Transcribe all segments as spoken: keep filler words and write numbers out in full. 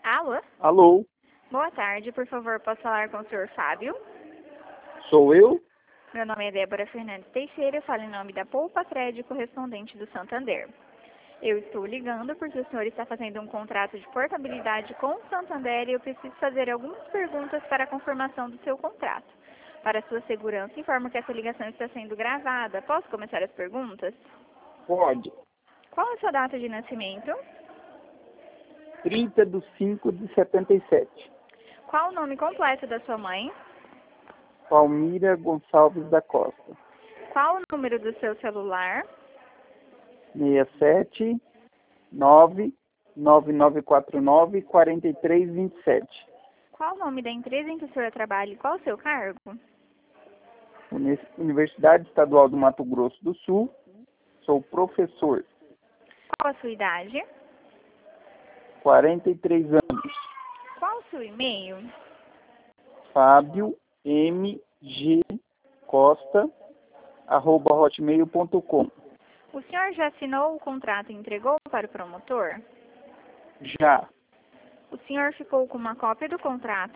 Alô? Alô, Boa tarde, por favor, posso falar com o senhor Fábio? sou eu? Meu nome é Débora Fernandes Teixeira, eu falo em nome da Poupa Crédito correspondente do Santander. Eu estou ligando porque o senhor está fazendo um contrato de portabilidade com o Santander e eu preciso fazer algumas perguntas para a confirmação do seu contrato. Para sua segurança, informo que essa ligação está sendo gravada. Posso começar as perguntas? Pode. Qual é a sua data de nascimento? trinta de cinco de setenta e sete. Qual o nome completo da sua mãe? Palmira Gonçalves da Costa. Qual o número do seu celular? seis sete nove nove nove quatro nove quatro três dois sete. Qual o nome da empresa em que o senhor trabalha e qual o seu cargo? Uni- Universidade Estadual do Mato Grosso do Sul. Sou professor. Qual a sua idade? quarenta e três anos. Qual o seu e-mail? Fábio M G Costa arroba hotmail ponto com. O senhor já assinou o contrato e entregou para o promotor? Já. O senhor ficou com uma cópia do contrato?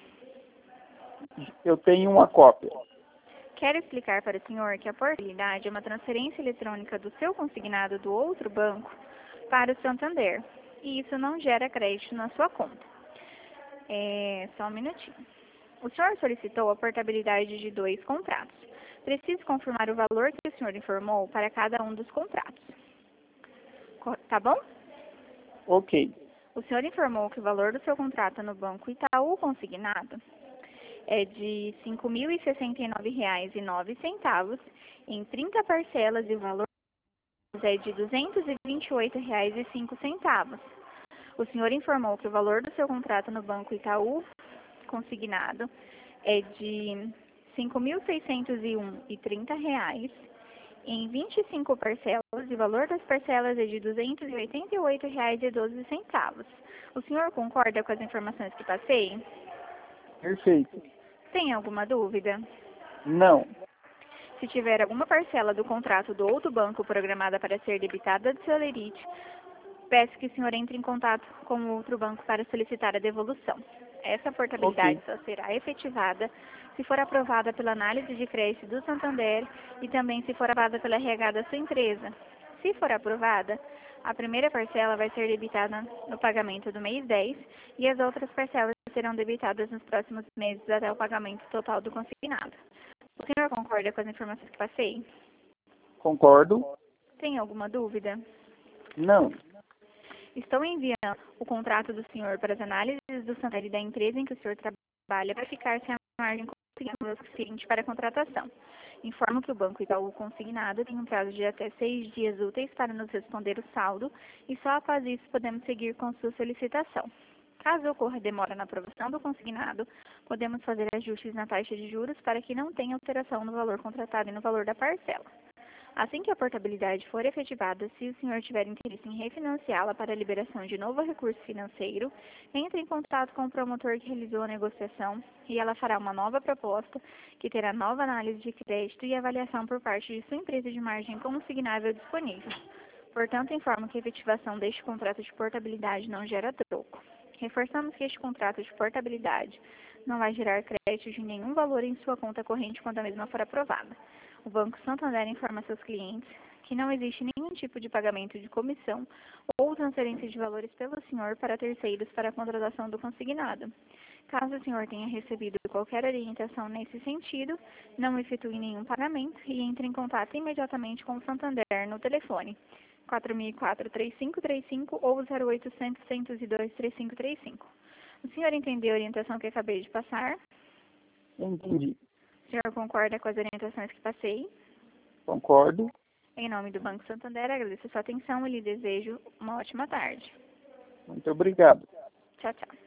Eu tenho uma cópia. Quero explicar para o senhor que a portabilidade é uma transferência eletrônica do seu consignado do outro banco para o Santander. E isso não gera crédito na sua conta. É, só um minutinho. O senhor solicitou a portabilidade de dois contratos. Preciso confirmar o valor que o senhor informou para cada um dos contratos. Co- Tá bom? Ok. O senhor informou que o valor do seu contrato no Banco Itaú Consignado é de cinco mil e sessenta e nove reais e nove centavos em trinta parcelas e o valor é de duzentos e vinte e oito reais e cinco centavos. O senhor informou que o valor do seu contrato no Banco Itaú Consignado é de cinco mil seiscentos e um reais e trinta reais em vinte e cinco parcelas e o valor das parcelas é de duzentos e oitenta e oito reais e doze centavos. O senhor concorda com as informações que passei? Perfeito. Tem alguma dúvida? Não. Se tiver alguma parcela do contrato do outro banco programada para ser debitada do seu lerite, peço que o senhor entre em contato com o outro banco para solicitar a devolução. Essa portabilidade Ok. só será efetivada se for aprovada pela análise de crédito do Santander e também se for aprovada pela R H da sua empresa. Se for aprovada, a primeira parcela vai ser debitada no pagamento do mês dez e as outras parcelas serão debitadas nos próximos meses até o pagamento total do consignado. O senhor concorda com as informações que passei? Concordo? Tem alguma dúvida? Não. Estou enviando o contrato do senhor para as análises do Santander e da empresa em que o senhor trabalha para ficar sem a margem consignada suficiente para a contratação. Informo que o Banco Itaú Consignado tem um prazo de até seis dias úteis para nos responder o saldo e só após isso podemos seguir com sua solicitação. Caso ocorra demora na aprovação do consignado, podemos fazer ajustes na taxa de juros para que não tenha alteração no valor contratado e no valor da parcela. Assim que a portabilidade for efetivada, se o senhor tiver interesse em refinanciá-la para a liberação de novo recurso financeiro, entre em contato com o promotor que realizou a negociação e ela fará uma nova proposta que terá nova análise de crédito e avaliação por parte de sua empresa de margem consignável disponível. Portanto, informo que a efetivação deste contrato de portabilidade não gera troco. Reforçamos que este contrato de portabilidade não vai gerar crédito de nenhum valor em sua conta corrente quando a mesma for aprovada. O Banco Santander informa seus clientes que não existe nenhum tipo de pagamento de comissão ou transferência de valores pelo senhor para terceiros para a contratação do consignado. Caso o senhor tenha recebido qualquer orientação nesse sentido, não efetue nenhum pagamento e entre em contato imediatamente com o Santander no telefone quatro mil e quatro, três cinco três cinco ou zero oitocentos, cento e dois, três cinco três cinco. O senhor entendeu a orientação que acabei de passar? Entendi. O senhor concorda com as orientações que passei? Concordo. Em nome do Banco Santander, agradeço a sua atenção e lhe desejo uma ótima tarde. Muito obrigado. Tchau, tchau.